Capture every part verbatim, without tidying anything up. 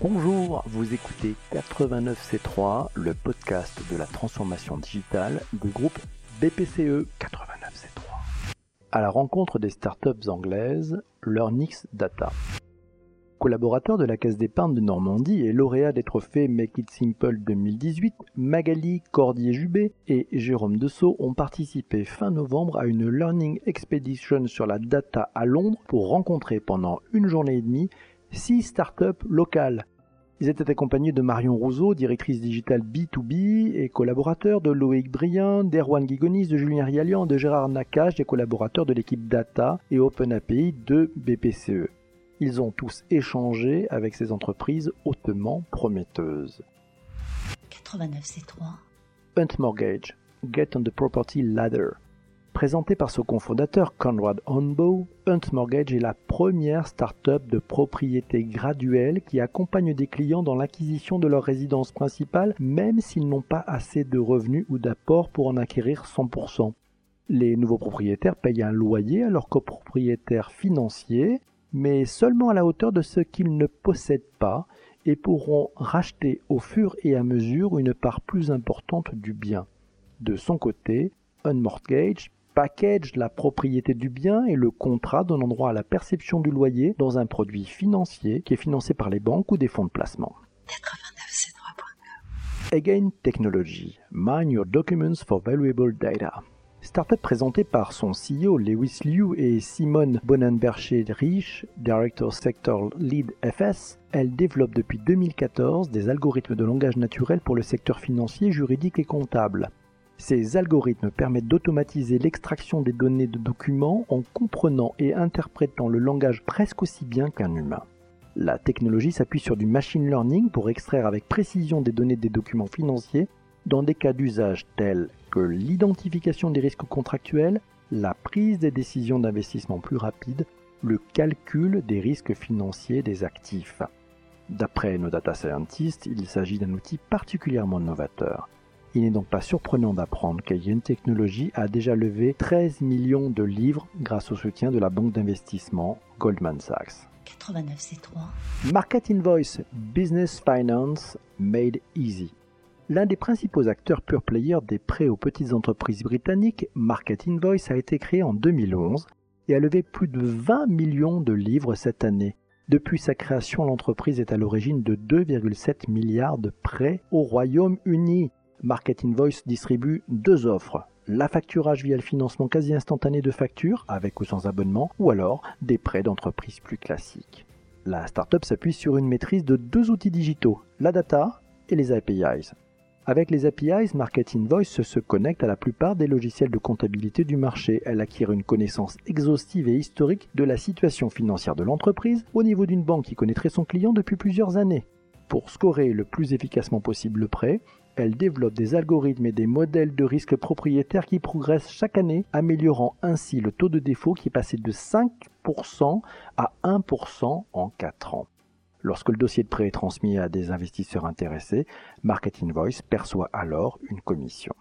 Bonjour, vous écoutez quatre-vingt-neuf C trois, le podcast de la transformation digitale du groupe B P C E quatre-vingt-neuf C trois. À la rencontre des startups anglaises, Learnix Data. Collaborateur de la Caisse d'épargne de Normandie et lauréat des trophées Make It Simple deux mille dix-huit, Magali Cordier-Jubé et Jérôme Dessau ont participé fin novembre à une Learning Expedition sur la data à Londres pour rencontrer pendant une journée et demie six startups locales. Ils étaient accompagnés de Marion Rousseau, directrice digitale B deux B et collaborateurs de Loïc Briand, d'Erwan Guigonis, de Julien Rialian, de Gérard Nakache, des collaborateurs de l'équipe Data et Open A P I de B P C E. Ils ont tous échangé avec ces entreprises hautement prometteuses. quatre-vingt-neuf C trois. Hunt Mortgage, Get on the Property Ladder. Présenté par son cofondateur Conrad Hornbaugh, Hunt Mortgage est la première start-up de propriété graduelle qui accompagne des clients dans l'acquisition de leur résidence principale, même s'ils n'ont pas assez de revenus ou d'apports pour en acquérir cent pour cent. Les nouveaux propriétaires payent un loyer à leurs copropriétaires financiers, mais seulement à la hauteur de ce qu'ils ne possèdent pas et pourront racheter au fur et à mesure une part plus importante du bien. De son côté, Hunt Mortgage package la propriété du bien et le contrat donnant droit à la perception du loyer dans un produit financier qui est financé par les banques ou des fonds de placement. quatre-vingt-neuf C trois point com. Again Technology, Mine Your Documents for Valuable Data. Startup présentée par son C E O Lewis Liu et Simone Bonenbercher-Rich, Director Sector Lead F S, elle développe depuis deux mille quatorze des algorithmes de langage naturel pour le secteur financier, juridique et comptable. Ces algorithmes permettent d'automatiser l'extraction des données de documents en comprenant et interprétant le langage presque aussi bien qu'un humain. La technologie s'appuie sur du machine learning pour extraire avec précision des données des documents financiers dans des cas d'usage tels que l'identification des risques contractuels, la prise des décisions d'investissement plus rapide, le calcul des risques financiers des actifs. D'après nos data scientists, il s'agit d'un outil particulièrement novateur. Il n'est donc pas surprenant d'apprendre qu'Again Technology a déjà levé treize millions de livres grâce au soutien de la banque d'investissement Goldman Sachs. quatre-vingt-neuf C trois. Market Invoice Business Finance Made Easy. L'un des principaux acteurs pure player des prêts aux petites entreprises britanniques, Market Invoice a été créé en deux mille onze et a levé plus de vingt millions de livres cette année. Depuis sa création, l'entreprise est à l'origine de deux virgule sept milliards de prêts au Royaume-Uni. Market Invoice distribue deux offres, l'affacturage via le financement quasi instantané de factures, avec ou sans abonnement, ou alors des prêts d'entreprise plus classiques. La startup s'appuie sur une maîtrise de deux outils digitaux, la data et les A P Is. Avec les A P Is, Market Invoice se connecte à la plupart des logiciels de comptabilité du marché. Elle acquiert une connaissance exhaustive et historique de la situation financière de l'entreprise au niveau d'une banque qui connaîtrait son client depuis plusieurs années. Pour scorer le plus efficacement possible le prêt, elle développe des algorithmes et des modèles de risque propriétaires qui progressent chaque année, améliorant ainsi le taux de défaut qui est passé de cinq pour cent à un pour cent en quatre ans. Lorsque le dossier de prêt est transmis à des investisseurs intéressés, Market Invoice perçoit alors une commission.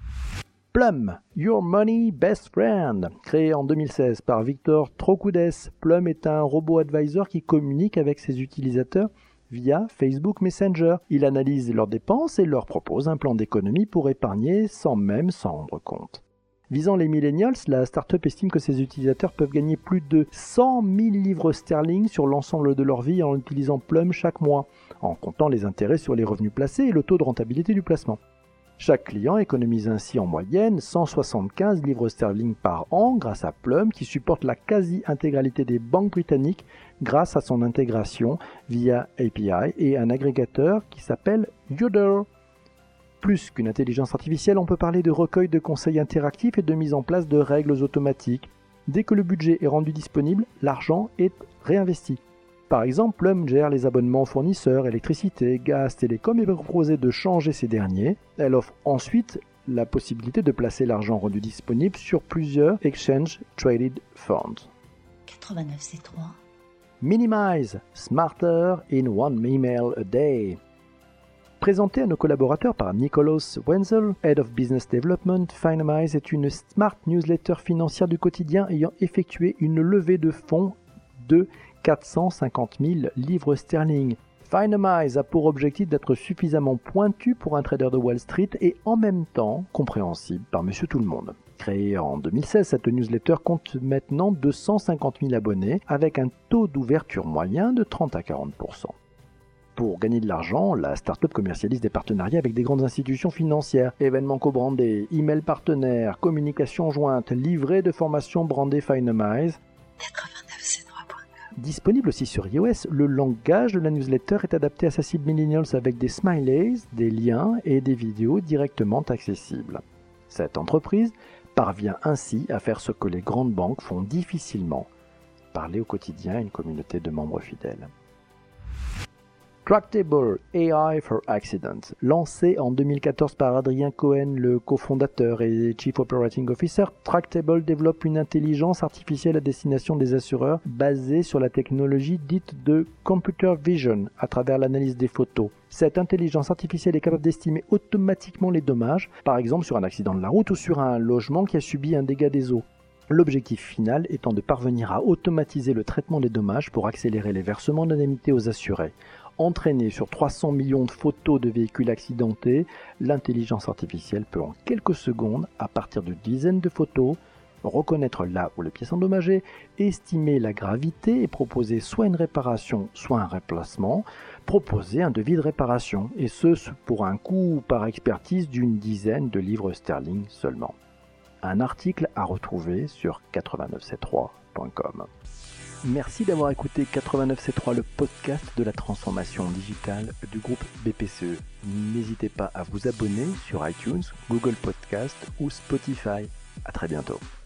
Plum, Your Money Best Friend. Créé en deux mille seize par Victor Trokoudes, Plum est un robot advisor qui communique avec ses utilisateurs via Facebook Messenger. Il analyse leurs dépenses et leur propose un plan d'économie pour épargner sans même s'en rendre compte. Visant les millennials, la startup estime que ses utilisateurs peuvent gagner plus de cent mille livres sterling sur l'ensemble de leur vie en utilisant Plum chaque mois, en comptant les intérêts sur les revenus placés et le taux de rentabilité du placement. Chaque client économise ainsi en moyenne cent soixante-quinze livres sterling par an grâce à Plum qui supporte la quasi-intégralité des banques britanniques grâce à son intégration via A P I et un agrégateur qui s'appelle Yodel. Plus qu'une intelligence artificielle, on peut parler de recueil de conseils interactifs et de mise en place de règles automatiques. Dès que le budget est rendu disponible, l'argent est réinvesti. Par exemple, Plum gère les abonnements fournisseurs, électricité, gaz, télécom et peut proposer de changer ces derniers. Elle offre ensuite la possibilité de placer l'argent rendu disponible sur plusieurs Exchange Traded Funds. quatre-vingt-neuf C trois. Minimize, smarter in one email a day. Présenté à nos collaborateurs par Nicolas Wenzel, Head of Business Development, Finamize est une smart newsletter financière du quotidien ayant effectué une levée de fonds de quatre cent cinquante mille livres sterling. Finamize a pour objectif d'être suffisamment pointu pour un trader de Wall Street et en même temps compréhensible par Monsieur Tout-le-Monde. Créée en deux mille seize, cette newsletter compte maintenant deux cent cinquante mille abonnés avec un taux d'ouverture moyen de trente à quarante pour cent. Pour gagner de l'argent, la start-up commercialise des partenariats avec des grandes institutions financières, événements co-brandés, emails partenaires, communications jointes, livrets de formation brandés Finamize. quatre-vingt-neuf c trois point com. Disponible aussi sur iOS, le langage de la newsletter est adapté à sa cible millennials avec des smileys, des liens et des vidéos directement accessibles. Cette entreprise parvient ainsi à faire ce que les grandes banques font difficilement, parler au quotidien à une communauté de membres fidèles. Tractable A I for Accidents, lancé en deux mille quatorze par Adrien Cohen, le cofondateur et Chief Operating Officer, Tractable développe une intelligence artificielle à destination des assureurs basée sur la technologie dite de Computer Vision à travers l'analyse des photos. Cette intelligence artificielle est capable d'estimer automatiquement les dommages, par exemple sur un accident de la route ou sur un logement qui a subi un dégât des eaux. L'objectif final étant de parvenir à automatiser le traitement des dommages pour accélérer les versements d'indemnités aux assurés. Entraînée sur trois cents millions de photos de véhicules accidentés, l'intelligence artificielle peut en quelques secondes, à partir de dizaines de photos, reconnaître là où les pièces sont endommagées, estimer la gravité et proposer soit une réparation, soit un remplacement, proposer un devis de réparation, et ce pour un coût par expertise d'une dizaine de livres sterling seulement. Un article à retrouver sur quatre-vingt-neuf c trois point com. Merci d'avoir écouté quatre-vingt-neuf c trois, le podcast de la transformation digitale du groupe B P C E. N'hésitez pas à vous abonner sur iTunes, Google Podcast ou Spotify. À très bientôt.